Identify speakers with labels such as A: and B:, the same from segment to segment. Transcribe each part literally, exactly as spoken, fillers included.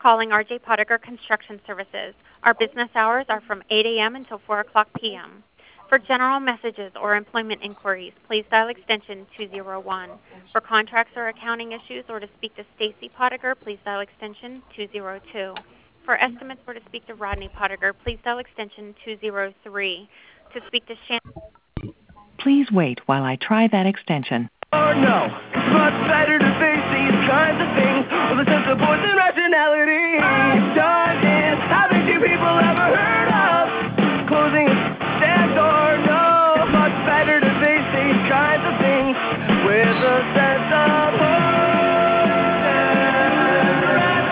A: calling R J Potiger Construction Services. Our business hours are from eight A M until four o'clock P M For general messages or employment inquiries, please dial extension two zero one. For contracts or accounting issues or to speak to Stacy Potiger, please dial extension two zero two. For estimates or to speak to Rodney Potiger, please dial extension two zero three. To speak to Shannon.
B: Please wait while I try that extension.
C: Or no, it's much better to face these kinds of things with a sense of voice and rationality. Done is having few people ever heard of closing a stand door. No, it's much better to face these kinds of things with a sense of voice and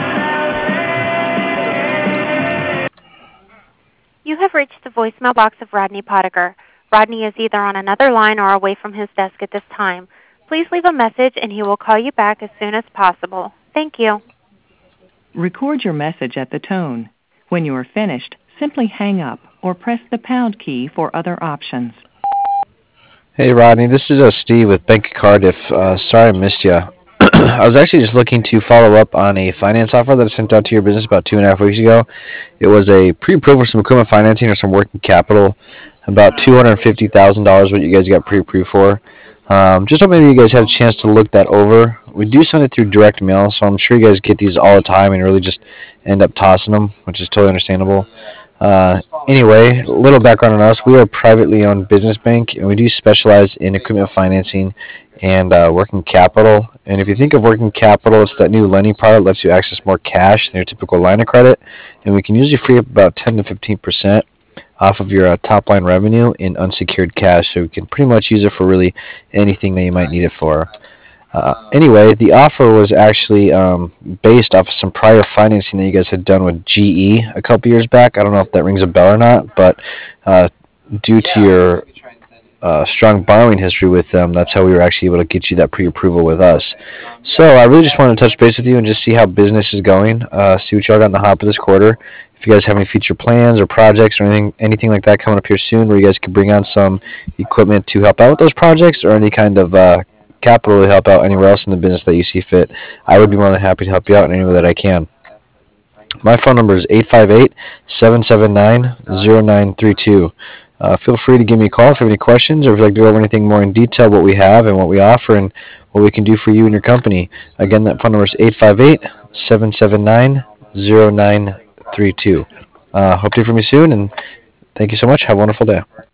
C: rationality.
A: You have reached the voicemail box of Rodney Potiger. Rodney is either on another line or away from his desk at this time. Please leave a message and he will call you back as soon as possible. Thank you.
B: Record your message at the tone. When you are finished, simply hang up or press the pound key for other options.
D: Hey Rodney, this is uh, Steve with Bank of Cardiff. Uh, sorry I missed you. I was actually just looking to follow up on a finance offer that I sent out to your business about two and a half weeks ago. It was a pre-approved for some equipment financing or some working capital, about two hundred fifty thousand dollars what you guys got pre-approved for. Um, just hoping maybe you guys had a chance to look that over. We do send it through direct mail, so I'm sure you guys get these all the time and really just end up tossing them, which is totally understandable. Uh, anyway, a little background on us. We are a privately owned business bank, and we do specialize in equipment financing and uh, working capital. And if you think of working capital, it's that new lending product that lets you access more cash than your typical line of credit, and we can usually free up about ten to fifteen percent off of your uh, top line revenue in unsecured cash, so you can pretty much use it for really anything that you might need it for. Uh, anyway, the offer was actually um, based off of some prior financing that you guys had done with G E a couple years back. I don't know if that rings a bell or not, but uh, due to your uh, strong borrowing history with them, that's how we were actually able to get you that pre-approval with us. So I really just wanted to touch base with you and just see how business is going, uh, see what y'all got in the hopper this quarter. If you guys have any future plans or projects or anything anything like that coming up here soon where you guys could bring on some equipment to help out with those projects or any kind of uh, capital to help out anywhere else in the business that you see fit, I would be more than happy to help you out in any way that I can. My phone number is eight five eight, seven seven nine, zero nine three two. Uh, feel free to give me a call if you have any questions or if you'd like to go over anything more in detail, what we have and what we offer and what we can do for you and your company. Again, that phone number is eight five eight, seven seven nine, zero nine three two. Uh, hope to hear from you soon, and thank you so much. Have a wonderful day.